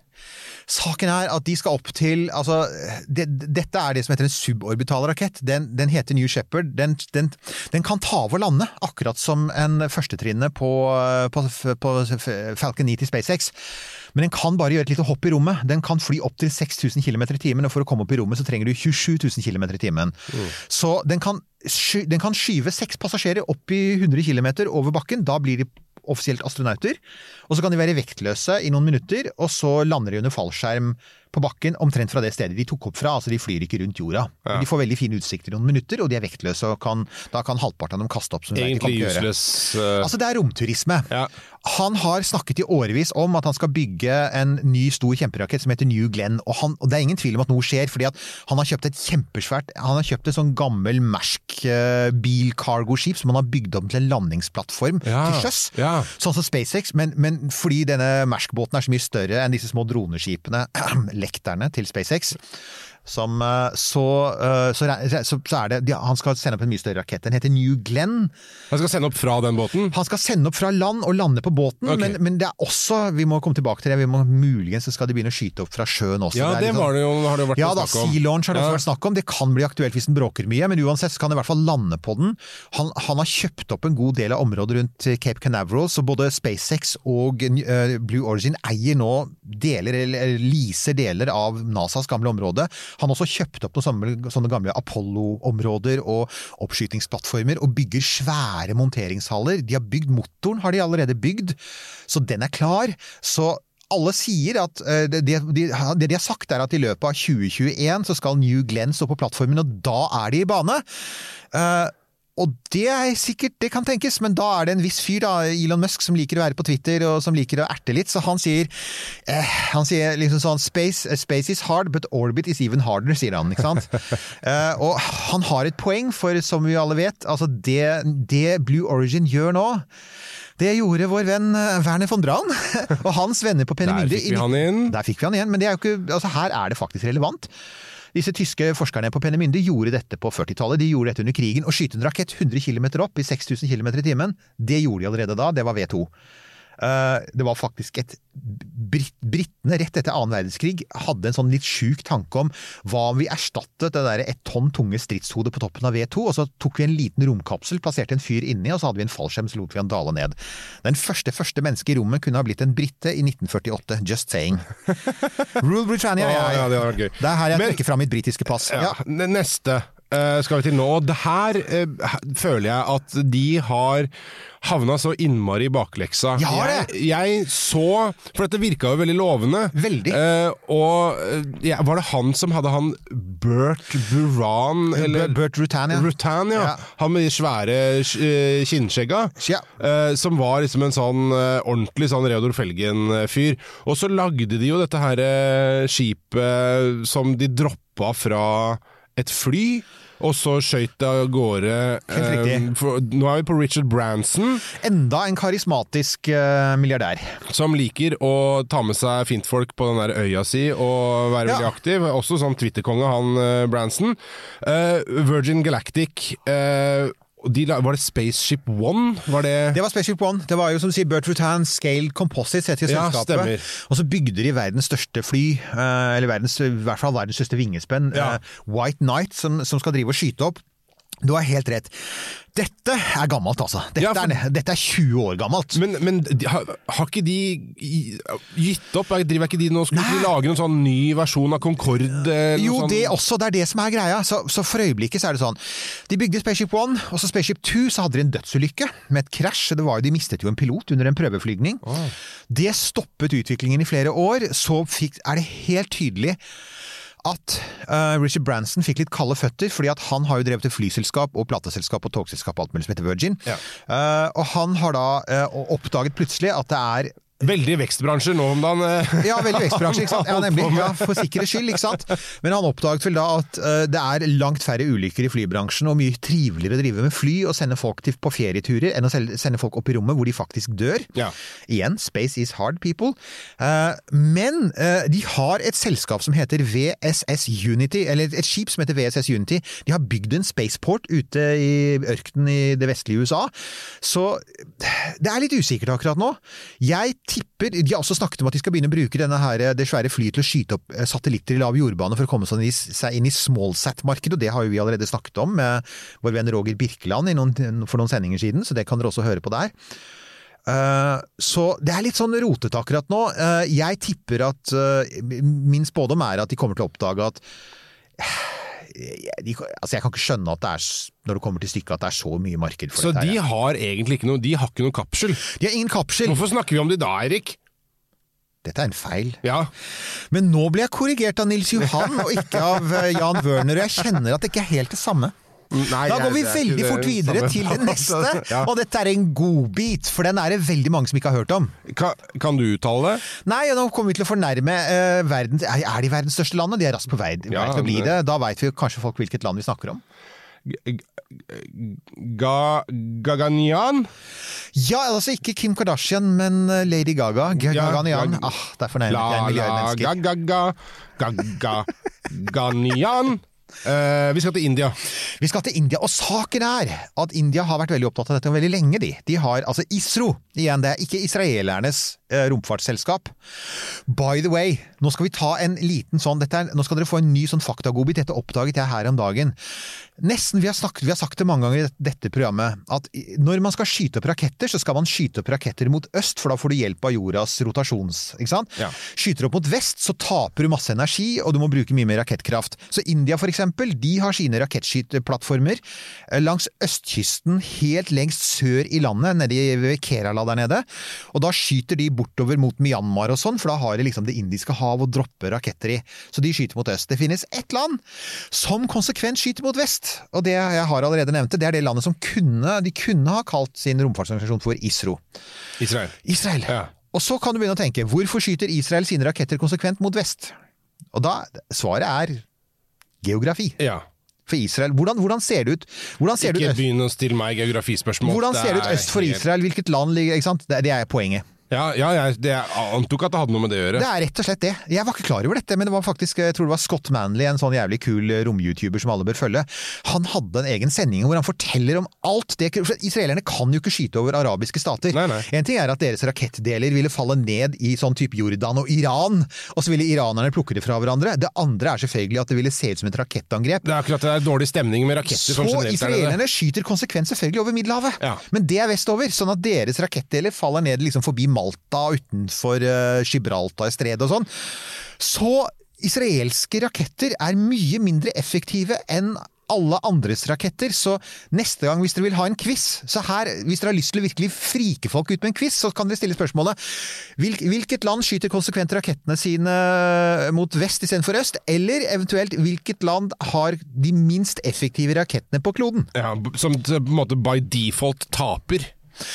Saken er at de skal opp til altså, det, dette er det som heter en suborbital rakett. Den, den heter New Shepard. Den, den, den kan ta av og lande, akkurat som en førstetrinnet på, på, på Falcon ni til SpaceX. Men den kan bare gjøre et lite hopp i rommet. Den kan fly opp til seks tusen kilometer i timen, og for å komme opp i rommet så trenger du tjuesju tusen kilometer i timen. Mm. Så den kan, sky, den kan skyve seks passasjerer opp i hundre kilometer over bakken. Da blir de offisielt astronauter, og så kan de være vektløse i noen minutter, og så lander de under fallskjerm på bakken, omtrent fra det stedet de tok opp fra, altså de flyr ikke rundt jorda. Ja. De får veldig fine utsikter i noen minutter, og de er vektløse, og kan, da kan halvparten av dem kaste opp som egentlig useless. Uh... Altså det er romturisme. Ja. Han har snakket i årevis om at han skal bygge en ny stor kjemperakett som heter New Glenn, og, han, og det er ingen tvil om at noe skjer, fordi at han har kjøpt et kjempesvært, han har kjøpt et sånn gammel Maersk uh, bil-cargo-skip som han har bygd om til en landingsplattform ja. til sjøs. Ja. Sånn som SpaceX, men, men fordi denne Maersk-båten er så mye større enn disse små droneskipene, lekterne til SpaceX, som, så, så, så, så er det, ja, han skal sende opp en mye større rakett. Den heter New Glenn. Han skal sende opp fra den båten? Han skal sende opp fra land og lande på båten, okay. men, men det er også, vi må komme tilbake til det, vi må muligens så skal de begynne å skyte opp fra sjøen også. Ja, det, det var det jo, har det jo vært ja, snakk om. Ja, Sea Launch har det ja. også vært snakk om. Det kan bli aktuelt hvis den bråker mye, men uansett så kan det i hvert fall lande på den. Han, han har kjøpt opp en god del av området rundt Cape Canaveral, så både SpaceX og uh, Blue Origin eier nå deler, eller leaser deler av NASAs gamle område. Han har også kjøpt opp noen sånne, sånne gamle Apollo-områder og oppskytingsplattformer, og bygger svære monteringshaller. De har bygd motoren, har de allerede bygd, så den er klar. Så alle sier at uh, det, de, de, det de har sagt er at i løpet av tjue tjueen så skal New Glenn stå på plattformen, og da er de i bane. Uh, Og det er sikkert, det kan tenkes, men da er det en viss fyr da, Elon Musk, som liker å være på Twitter og som liker å erte litt, så han sier, eh, han sier liksom sånn, space, space is hard, but orbit is even harder, sier han, ikke sant? eh, og han har et poeng, for som vi alle vet, altså det, det Blue Origin gjør nå, det gjorde vår venn Werner von Braun, og hans venner på Peenemünde. Der fikk vi han inn. Der fikk vi han igjen, men det er jo ikke, altså her er det faktisk relevant. Disse tyske forskerne på Peenemünde gjorde dette på førtitallet, de gjorde dette under krigen, og skyte en rakett hundre kilometer opp i seks tusen kilometer i timen, det gjorde de allerede da, det var V to. Uh, det var faktisk et Brit Brittene rett etter annen verdenskrig hadde en sånn litt syk tanke om hva om vi erstattet det der et tonn tunge stridshode på toppen av V to, og så tok vi en liten romkapsel, plasserte en fyr inni, og så hadde vi en fallskjerm, så lot vi han dale ned. Den første, første menneske i rommet kunne ha blitt en britte i nitten førtiåtte, just saying. Rule Britannia, oh, jeg, ja, det var gøy. Det er her jeg Men, trekker fram mitt britiske pass. Ja, ja. Neste uh, skal vi til nå. Det her uh, føler jeg at de har havna så innmari i bakleksa. Jeg har det! Jeg, jeg så, for dette virka jo veldig lovende. Veldig. Uh, og ja, var det han som hadde han Bert Buran? Eller? Bert Rutan, ja. Rutan, ja. ja. Han med de svære uh, kinnskjegga. Ja. Uh, som var liksom en sånn uh, ordentlig sånn Reodor Felgen-fyr. Og så lagde de jo dette her uh, skipet som de droppa fra et fly, og så skjøt det av gårde. Eh, for, nå er vi på Richard Branson. Enda en karismatisk eh, milliardær. Som liker å ta med seg fintfolk på den der øya si og være ja. veldig aktiv. Også sånn Twitter-konge, han eh, Branson. Eh, Virgin Galactic eh, De, var det Spaceship One? Var det... det var Spaceship One. Det var jo som du sier Bert Rutan Scale Composites heter ja, selskapet. Stemmer. Og så bygde de verdens største fly, eh, eller verdens, i hvert fall verdens største vingespenn, ja. eh, White Knight, som, som skal drive og skyte opp. Du har helt rett. Dette er gammelt, altså. Dette, ja, for... er, dette er tjue år gammelt. Men, men har, har ikke de gitt opp? Driver ikke de nå? Skulle de lage en sånn ny versjon av Concorde? Jo, sånn? det også. Det er det som er greia. Så, så for øyeblikket så er det sånn. De bygde Spaceship One, og så Spaceship Two, så hadde de en dødsulykke med et krasj. Det var jo, de mistet jo en pilot under en prøveflygning. Oh. Det stoppet utviklingen i flere år. Så fikk, er det helt tydelig at uh, Richard Branson fikk litt kalde føtter, fordi at han har jo drevet et flyselskap og plateselskap og togselskap og alt mulig som heter Virgin. Ja. Uh, og han har da uh, oppdaget plutselig at det er veldig vekstbransjer nå om dagen. Ja, veldig vekstbransjer, ikke sant? Ja, nemlig. Ja, for sikkerhets skyld, ikke sant? Men han oppdaget vel da at uh, det er langt færre ulykker i flybransjen, og mye triveligere å drive med fly og sende folk til, på ferieturer, enn å sende folk opp i rommet hvor de faktisk dør. Ja. Igjen, space is hard, people. Uh, men uh, de har et selskap som heter V S S Unity, eller et skip som heter V S S Unity. De har bygd en spaceport ute i ørkenen i det vestlige U S A. Så det er litt usikkert akkurat nå. Jeg tipper, de har også snakket om at de skal begynne å bruke denne her, det svære flyet til å skyte opp satellitter i lav jordbane for å komme seg inn i smallsat-markedet, og det har jo vi allerede snakket om med vår venn Roger Birkeland i noen, for noen sendinger siden, så det kan dere også høre på der. Uh, så det er litt sånn rotet akkurat nå. Uh, jeg tipper at uh, min spådom er at de kommer til å oppdage at De, altså jeg kan ikke skjønne at det er, når det kommer til stykket, at det er så mye marked for så dette. Så de her, ja. har egentlig ikke noe, de har ikke noen kapsel? De har ingen kapsel. Hvorfor snakker vi om det da, Erik? Dette er en feil. Ja. Men nå ble jeg korrigert av Nils Johan, og ikke av Jan Wörner, og jeg kjenner at det ikke er helt det samme. Nei, da går vi veldig fort videre det til det neste, ja. Og dette er en god bit, for den er det veldig mange som ikke har hørt om. Kan, kan du uttale det? Nei, nå kommer vi til å fornærme uh, verden. Er, er de verdens største land, og de er raskt på vei, ja, vei til å bli det. Da vet vi kanskje folk hvilket land vi snakker om. Ga, Gaganian? Ja, altså ikke Kim Kardashian, men Lady Gaga. Gaganian. Ah, derfor nærmer jeg en milliard mennesker. Gaga, Gaganian. Uh, vi skal til India. Vi skal til India, og saken er at India har vært veldig opptatt av dette veldig lenge. De, de har, altså ISRO, igjen det er ikke israelernes uh, romfartsselskap. By the way, nå skal vi ta en liten sånn, dette er, nå skal dere få en ny sånn faktagodbit, dette oppdaget jeg her om dagen. Nesten, vi har, snakket, vi har sagt det mange ganger i dette programmet, at når man skal skyte opp raketter, så skal man skyte opp raketter mot øst, for da får du hjelp av jordas rotasjons, ikke sant? Ja. Skyter opp mot vest, så taper du masse energi, og du må bruke mye mer rakettkraft. Så India for eksempel, de har sine rakettskyteplattformer langs østkysten, helt lengst sør i landet, nede ved Kerala der nede, og da skyter de bortover mot Myanmar og sånn, for da har de liksom det indiske hav å droppe raketter i. Så de skyter mot øst. Det finnes ett land som konsekvent skyter mot vest, og det jeg har allerede nevnt, det er det landet som kunne, de kunne ha kalt sin romfartsorganisasjon for ISRO. Israel. Israel. Ja. Og så kan du begynne å tenke, hvorfor skyter Israel sine raketter konsekvent mot vest? Og da, svaret er geografi. Ja. For Israel, hvordan, hvordan ser det ut? Hvordan ser Ikke det ut øst? begynn å stille meg geografispørsmål. Hvordan ser det ut øst for Israel? Hvilket land ligger, ikke sant? Det, det er poenget. Ja, ja jeg, det, jeg antok at det hadde noe med det å gjøre. Det er rett og slett det. Jeg var ikke klar over dette, men det var faktisk, jeg tror det var Scott Manley, en sånn jævlig kul rom-youtuber som alle bør følge. Han hadde en egen sending hvor han forteller om alt det. For israelerne kan jo ikke skyte over arabiske stater. Nei, nei. En ting er at deres rakettdeler ville falle ned i sånn type Jordan og Iran, og så ville iranerne plukke det fra hverandre. Det andre er selvfølgelig at det ville se ut som et rakettangrep. Det er akkurat det er dårlig stemning med raketter. Så sånn israelerne skyter konsekvent selvfølgelig over Middelhavet. Ja. Men det er vestover, sånn at deres rakettdeler faller ned liksom forbi Malta utenfor uh, Gibraltar-stredet og sånn. Så israelske raketter er mye mindre effektive enn alle andres raketter, så neste gang hvis dere vil ha en quiz, så her, hvis dere har lyst til å virkelig frike folk ut med en quiz, så kan dere stille spørsmålet, Hvil, hvilket land skyter konsekvent rakettene sine mot vest i stedet for øst, eller eventuelt hvilket land har de minst effektive rakettene på kloden? Ja, som på en måte by default taper.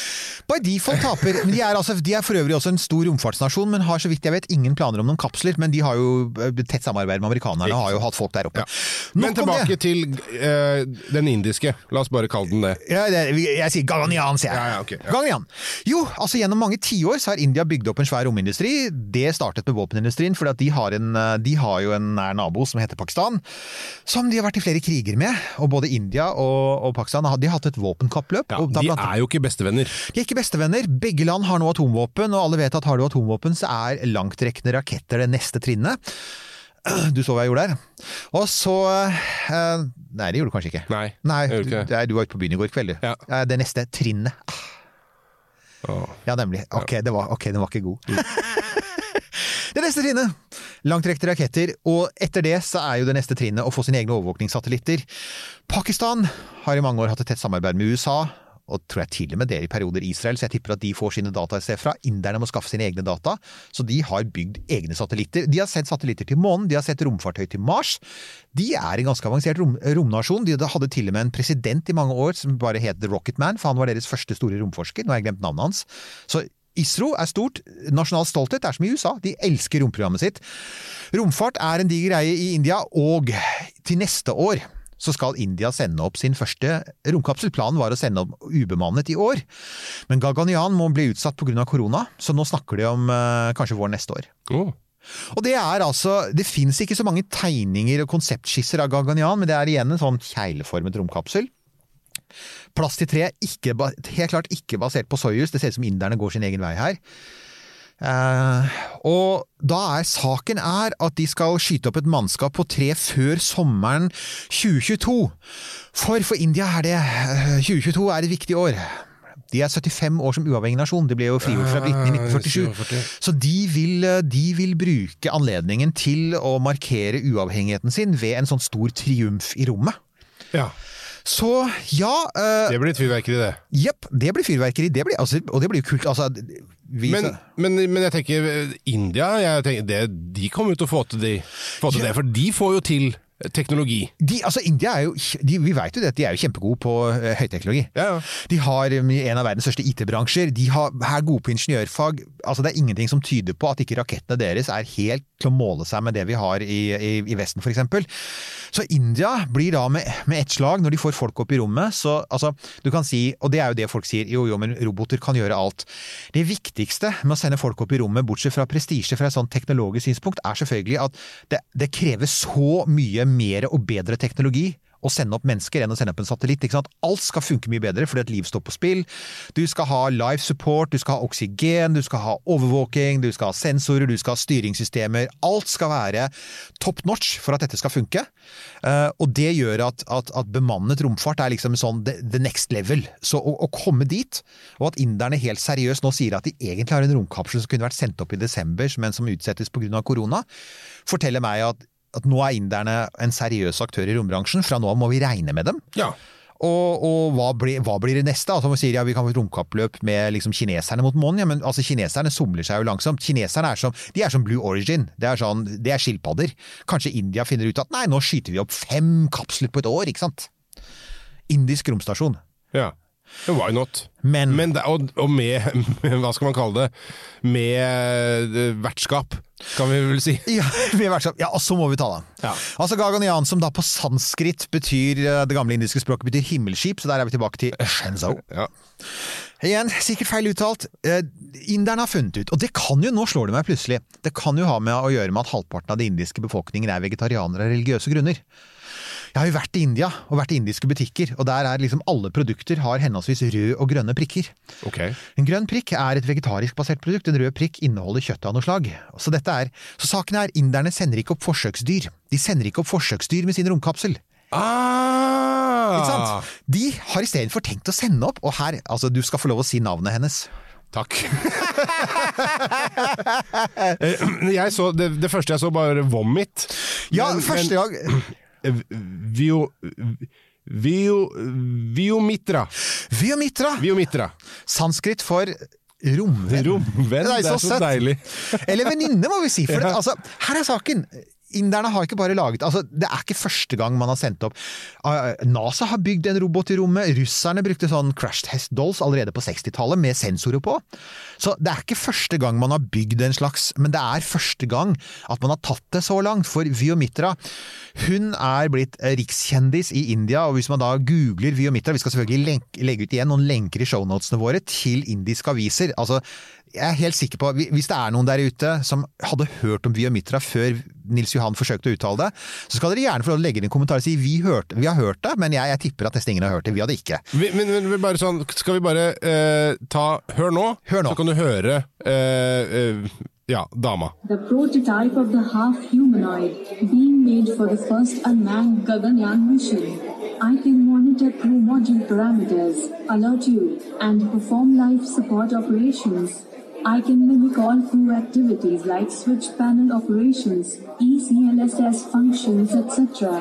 By default taper. De er, altså, de er for øvrig også en stor romfartsnasjon, men har så vidt jeg vet ingen planer om noen kapsler, men de har jo tett samarbeid med amerikanerne og har jo hatt folk der oppe. Ja. Men tilbake til uh, den indiske. La oss bare kalle den det. Ja, det jeg sier Gaganyaan, sier jeg. Ja, ja, okay, ja. Gaganyaan. Jo, altså gjennom mange tiår så har India bygd opp en svær romindustri. Det startet med våpenindustrien, fordi at de har, en, de har jo en nær nabo som heter Pakistan, som de har vært i flere kriger med, og både India og, og Pakistan de har hatt et våpenkappløp. Ja, de er jo ikke bestevenner. De er ikke bestevenner. Begge land har nå atomvåpen, og alle vet at har du atomvåpen, så er langtrekkende raketter det neste trinnet. Du så hva jeg gjorde der. Og så eh, Nei, det gjorde du kanskje ikke. Nei, nei jeg gjorde ikke du, du var ute på byen i går kveld, du. Ja. Det neste trinnet. Oh. Ja, nemlig. Ok, det var, okay, den var ikke god. Det neste trinnet. Langtrekkende raketter, og etter det så er jo det neste trinnet å få sine egne overvåkningssatellitter. Pakistan har i mange år hatt et tett samarbeid med U S A, og tror jeg til og med det i perioder Israel, så jeg tipper at de får sine data et sted fra. Inderne må skaffe sine egne data, så de har bygd egne satellitter. De har sendt satellitter til månen, de har sett romfartøy til Mars. De er en ganske avansert rom, romnasjon. De hadde til og med en president i mange år som bare het The Rocket Man, for han var deres første store romforsker. Nå har jeg glemt navnet hans. Så ISRO er stort, nasjonal stolthet er som i U S A, de elsker romprogrammet sitt. Romfart er en diger greie i India, og til neste år så skal India sende opp sin første romkapsel. Planen var å sende opp ubemannet i år, men Gaganyaan må bli utsatt på grunn av korona, så nå snakker de om uh, kanskje vår neste år. Oh. Og det er altså, det finnes ikke så mange tegninger og konseptskisser av Gaganyaan, men det er igjen en sånn kjegleformet romkapsel. Plass til tre, ikke, helt klart ikke basert på Soyuz, det ser ut som inderne går sin egen vei her. Uh, og da er saken er at de skal skyte opp et mannskap på tre før sommeren tjue tjueto. For for India er det uh, tjue tjueto er et viktig år. De er syttifem år som uavhengig nasjon. De ble jo frigjort fra Briten i nitten førtisju. Så de vil, de vil bruke anledningen til å markere uavhengigheten sin ved en sånn stor triumf i rommet. Ja. Så ja uh, Det blir et fyrverkeri, det. Jepp, det blir fyrverkeri. Det blir, altså, og det blir jo kult. Altså, vi, men, men, men jeg tenker India, jeg tenker, det, de kommer jo til å få til, de, få til ja. det, for de får jo til teknologi. De, altså India er jo, de, vi vet jo det, at de er jo kjempegode på uh, høyteknologi. Ja. De har um, en av verdens største I T-bransjer, de har, er gode på ingeniørfag, altså det er ingenting som tyder på at ikke rakettene deres er helt til å måle seg med det vi har i, i, i Vesten for eksempel. Så India blir da med, med ett slag, når de får folk opp i rommet, så altså, du kan si, og det er jo det folk sier, jo jo, men roboter kan gjøre alt. Det viktigste med å sende folk opp i rommet, bortsett fra prestisje fra et sånt teknologisk synspunkt, er selvfølgelig at det, det krever så mye mer og bedre teknologi å sende opp mennesker enn å sende opp en satellitt, ikke sant? Alt skal funke mye bedre fordi et liv står på spill. Du skal ha life support, du skal ha oksygen, du skal ha overvåking, du skal ha sensorer, du skal ha styringssystemer. Alt skal være top notch for at dette skal funke. Uh, og det gjør at, at, at bemannet romfart er liksom sånn the, the next level. Så å, å komme dit, og at inderne helt seriøst nå sier at de egentlig har en romkapsel som kunne vært sendt opp i desember, men som utsettes på grunn av korona, forteller meg at at nå er inderne en seriøs aktør i rombransjen, fra nå må vi regne med dem. Ja. Og, og hva, blir, hva blir det neste? Altså man sier ja, vi kan få et romkappløp med liksom, kineserne mot månen, ja, men altså, kineserne somler seg jo langsomt. Kineserne er som, de er som Blue Origin, det er, sånn, det er skilpadder. Kanskje India finner ut at nei, nå skyter vi opp fem kapsler på et år, ikke sant? Indisk romstasjon. Ja. Why not? Men, Men det, og, og med, hva skal man kalle det, med uh, vertskap, kan vi vel si. Ja, med vertskap. Ja, og så må vi ta det. Ja. Altså Gaganyaan, som da på sanskrit betyr, det gamle indiske språket betyr himmelskip, så der er vi tilbake til Shenzhou. Ja. Igjen, sikkert feil uttalt. Eh, Inderne har funnet ut, og det kan jo, nå slår det meg plutselig, det kan jo ha med å gjøre med at halvparten av den indiske befolkningen er vegetarianere av religiøse grunner. Jeg har jo vært i India, og vært i indiske butikker, og der er liksom alle produkter har henholdsvis røde og grønne prikker. Okay. En grønn prikk er et vegetarisk basert produkt, en rød prikk inneholder kjøtt av noe slag. Så dette er, så saken er, inderne sender ikke opp forsøksdyr. De sender ikke opp forsøksdyr med sin romkapsel. Ah! Ikke sant? De har i stedet for tenkt å sende opp, og her, altså du skal få lov å si navnet hennes. Takk. jeg så, det, det første jeg så bare vomit. Ja, men, første men, gang... Vio... Vio... Viomitra. Viomitra. Viomitra. Sanskrit for romvenn. Romvenn, det er, det er så, så deilig. Eller venninne, må vi si. For ja. det, altså, her er saken. Inderne har ikke bare laget, altså det er ikke første gang man har sendt opp. NASA har bygd en robot i rommet, russerne brukte sånn crash test dolls allerede på sekstitallet med sensorer på. Så det er ikke første gang man har bygd en slags, men det er første gang at man har tatt det så langt, for Viomitra, hun er blitt rikskjendis i India, og hvis man da googler Viomitra, vi skal selvfølgelig legge ut igjen noen lenker i shownotene våre til indiske aviser, altså jeg er helt sikker på, hvis det er noen der ute som hadde hørt om Viomitra før Nils Johan forsøkte å uttale det, så skal dere gjerne få lov til å legge inn en kommentar og si vi, hørte, vi har hørt det, men jeg, jeg tipper at nesten ingen har hørt det, vi hadde ikke. Vi, men, men bare sånn, skal vi bare uh, ta, hør nå, hør nå, så kan du høre, uh, uh, ja, dama. The prototype of the half-humanoid being made for the first unmanned Gaganyaan mission. I can monitor crew module parameters, alert you, and perform life support operations. I can mimic all crew activities like switch panel operations, E C L S S functions, et cetera.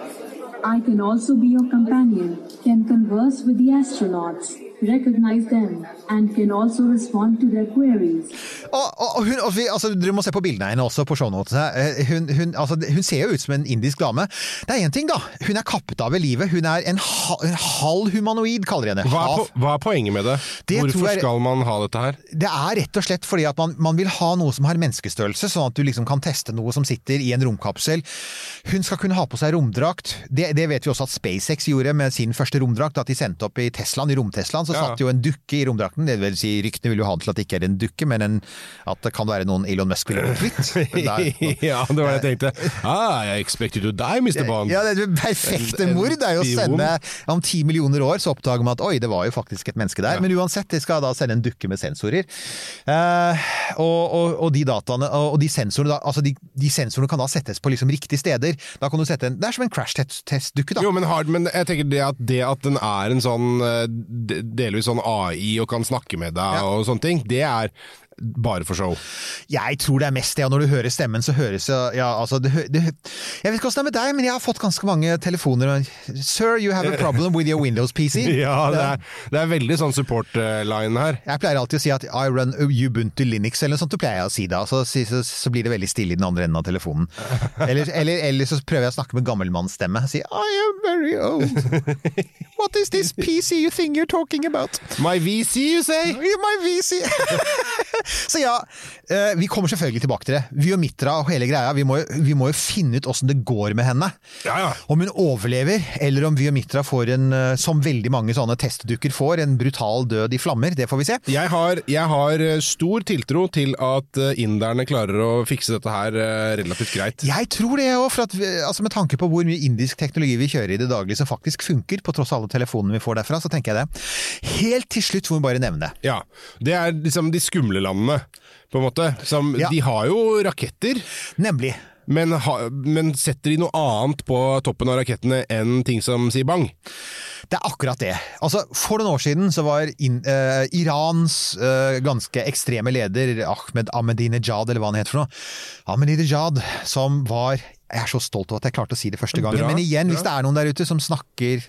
I can also be your companion, can converse with the astronauts, recognize them, and can also respond to their queries. Og, og hun, og vi, altså, dere må se på bildene henne også på shownotene. Hun, hun, altså, hun ser jo ut som en indisk dame. Det er en ting da, hun er kappet av ved livet. Hun er en, ha, en halv humanoid, kaller de henne. Hva er, på, hva er poenget med det? det Hvorfor jeg, skal man ha dette her? Det er rett og slett fordi at man, man vil ha noe som har menneskestørrelse, sånn at du liksom kan teste noe som sitter i en romkapsel. Hun skal kunne ha på seg romdrakt. Det, det vet vi også at SpaceX gjorde med sin første romdrakt, at de sendte opp i Teslaen, i romteslaen, så ja. Satt jo en dukke i romdrakten. Det vil si, ryktene vil jo ha til at det ikke er en dukke, men en, at det kan være noen Elon Musk vil kvitt. Ja, det var det jeg tenkte. Ah, I expect you to die, mister Bond. Ja, det perfekte mord er jo å sende om ti millioner år, så oppdager man at oi, det var jo faktisk et menneske der. Ja. Men uansett, de skal da sende en dukke med sensorer. Uh, og, og, og de dataene, og de sensorene, da, altså de, de sensorene kan da settes på liksom riktige steder. Da kan du sette en, det er som en crash-test-dukke da. Jo, men, hard, men jeg tenker det at, det at den er en sånn delvis sånn A I og kan snakke med deg ja. Og sånne ting, det er bare for show. Jeg tror det er mest det, og når du hører stemmen så høres ja, altså, det, det, jeg vet ikke hvordan det er med deg, men jeg har fått ganske mange telefoner. Sir, you have a problem with your Windows P C. Ja, det er, det er veldig sånn support-line her. Jeg pleier alltid å si at I run Ubuntu Linux, eller noe sånt, du pleier jeg å si da, så, så, så blir det veldig stille i den andre enden av telefonen. Eller, eller, eller så prøver jeg å snakke med gammelmannsstemme, si I am very old. What is this P C you think you're talking about? My V C, you say? My V C. Så ja, vi kommer selvfølgelig tilbake til det. Viomitra og hele greia, vi må, vi må jo finne ut hvordan det går med henne. Ja, ja. Om hun overlever, eller om Viomitra får en, som veldig mange sånne testdukker får, en brutal død i flammer, det får vi se. Jeg har, jeg har stor tiltro til at inderne klarer å fikse dette her relativt greit. Jeg tror det også, for at vi, altså med tanke på hvor mye indisk teknologi vi kjører i det daglige som faktisk funker, på tross av alle telefonene vi får derfra, så tenker jeg det. Helt til slutt må vi bare nevne det. Ja, det er liksom de skumle landene. På en måte, som, ja. De har jo raketter. Nemlig. Men, ha, men setter de noe annet på toppen av rakettene enn ting som sier bang? Det er akkurat det. Altså, for noen år siden så var in, uh, Irans uh, ganske ekstreme leder, Ahmed Ahmadinejad, eller hva han heter for noe, Ahmadinejad, som var, jeg er så stolt av at jeg klarte å si det første gangen, Bra. Men igjen, Bra. Hvis det er noen der ute som snakker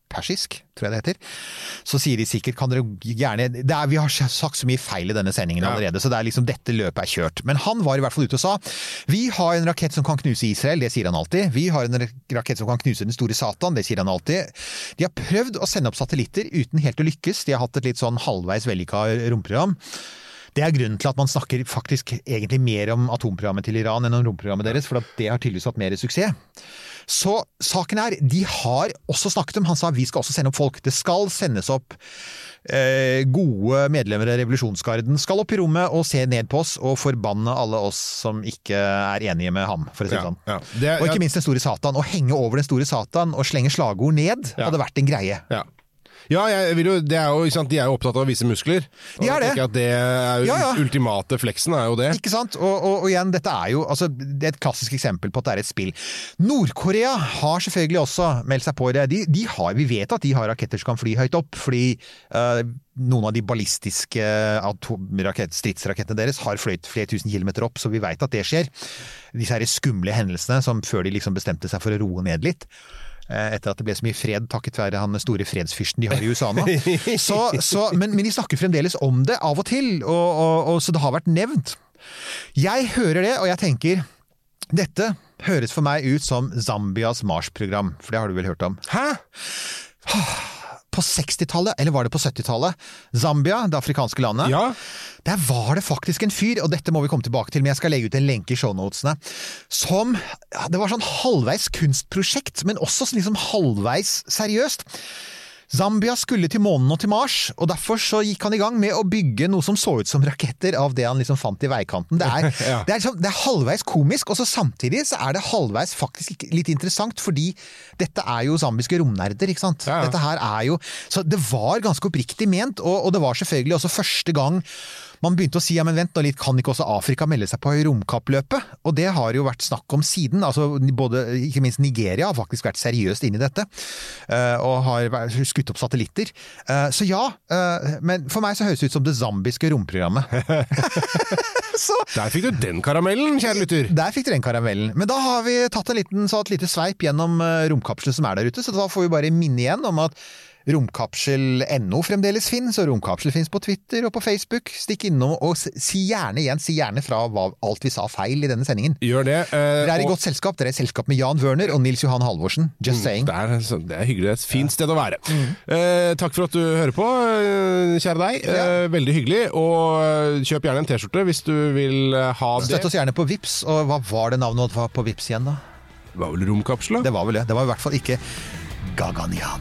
persisk, tror jeg det heter, så sier de sikkert, kan dere gjerne, det er, vi har sagt så mye feil i denne sendingen Ja. allerede, så det er liksom, dette løpet er kjørt. Men han var i hvert fall ute og sa, vi har en rakett som kan knuse Israel, det sier han alltid. Vi har en rakett som kan knuse den store Satan, det sier han alltid. De har prøvd å sende opp satellitter uten helt å lykkes. De har hatt et litt sånn halvveis vellykket romprogram. Det er grunnen til at man snakker faktisk egentlig mer om atomprogrammet til Iran enn om romprogrammet deres, for det har tydeligvis hatt mer suksess. Så saken er, de har også snakket om, han sa vi skal også sende opp folk. Det skal sendes opp eh, gode medlemmer av revolusjonsgarden, skal opp i rommet og se ned på oss og forbanne alle oss som ikke er enige med ham, for å si det Ja, sånn. ja. Det, Og ikke ja, minst den store Satan. Å henge over den store Satan og slenge slagord ned Ja. hadde vært en greie. ja. Ja, jeg vil jo, det er jo, ikke sant, de er jo opptatt av å vise muskler. Og De er det. jeg tenker at det er jo Ja, ja. ultimate fleksen er jo det. Ikke sant? Og, og, og igjen, dette er jo altså, det er et klassisk eksempel på at det er et spill. Nord-Korea har selvfølgelig også meldt seg på det. De, de har, vi vet at de har raketter som kan fly høyt opp, fordi uh, noen av de ballistiske atomrakett, stridsrakettene deres har fløyt flere tusen kilometer opp, så vi vet at det skjer. Disse her skumle hendelsene som før de liksom bestemte seg for å roe ned litt. Etter at det ble så mye fred takket være han store fredsfyrsten de har i U S A nå. Så, så, men, men de snakker fremdeles om det av og til, og, og, og, så det har vært nevnt. Jeg hører det, og jeg tenker, dette høres for meg ut som Zambias Mars-program, for det har du vel hørt om. Hæ? På sekstitallet, eller var det på syttitallet, Zambia, det afrikanske landet, Ja. der var det faktisk en fyr, og dette må vi komme tilbake til, men jeg skal legge ut en lenke i shownotesene, som, ja, det var sånn halvveis kunstprosjekt, men også liksom halvveis seriøst. Zambia skulle til månen og til Mars, og derfor så gikk han i gang med å bygge noe som så ut som raketter av det han liksom fant i veikanten. Det er, Ja. det er, liksom, det er halvveis komisk, og så samtidig så er det halvveis faktisk litt interessant, fordi dette er jo zambiske romnerder, ikke sant? Ja, ja. Dette her er jo, så det var ganske oppriktig ment, og, og det var selvfølgelig også første gang man begynte å si, ja, men vent nå litt, kan ikke også Afrika melde seg på i romkappløpet? Og det har jo vært snakk om siden, altså både, ikke minst Nigeria har faktisk vært seriøst inn i dette, uh, og har skutt opp satellitter. Uh, så ja, uh, men for meg så høres det ut som det zambiske romprogrammet. Så Der fikk du den karamellen, kjære lytter. der fikk dere den karamellen. Men da har vi tatt en liten, så et lite sveip gjennom uh, romkapselen som er der ute, så da får vi bare minne igjen om at Romkapsel punkt no fremdeles finnes, og Romkapsel finnes på Twitter og på Facebook. Stikk innom og si gjerne igjen, si gjerne fra hva alt vi sa feil i denne sendingen. Gjør det. eh, Dere er i og- godt selskap, dere er i selskap med Jan Wørner og Nils Johan Halvorsen. Just saying. Det er, så- det er hyggelig, et fint sted å være. Eh, takk for at du hører på, eh, kjære deg. Eh, veldig hyggelig, og eh, kjøp gjerne en t-skjorte hvis du vil eh, ha det. Støtt oss gjerne på Vips, og hva var det navnet var på Vips igjen da? Det var vel romkapsel, da? Det var vel det. Det var i hvert fall ikke Gaganian.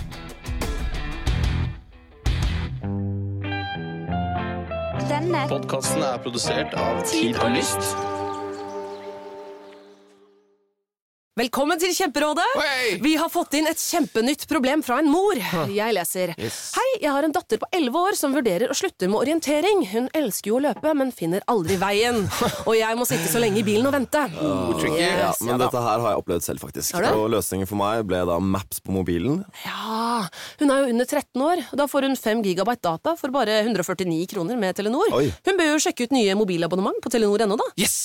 Denne Podkasten er produsert av Tid og Lyst. Velkommen til Kjemperådet! Vi har fått inn et kjempenytt problem fra en mor. Jeg leser. Hei, jeg har en datter på elleve år som vurderer å slutte med orientering. Hun elsker jo å løpe, men finner aldri veien. Og jeg må sitte så lenge i bilen og vente. Ja, Yes, men ja da. dette her har jeg opplevd selv, faktisk. Har du? Og løsningen for meg ble da Maps på mobilen. Ja, hun er jo under tretten år. Da får hun fem gigabyte data for bare hundre og førtini kroner med Telenor. Oi. Hun bør jo sjekke ut nye mobilabonnement på telenor punktum no da. Yes!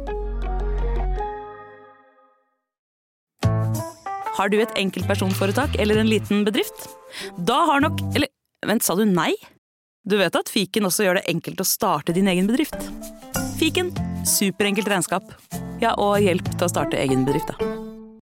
Har du et enkeltpersonforetak eller en liten bedrift? Da har nok... Eller, vent, sa du nei? Du vet at Fiken også gjør det enkelt å starte din egen bedrift. Fiken, superenkelt regnskap. Ja, og hjelp til å starte egen bedrift, da.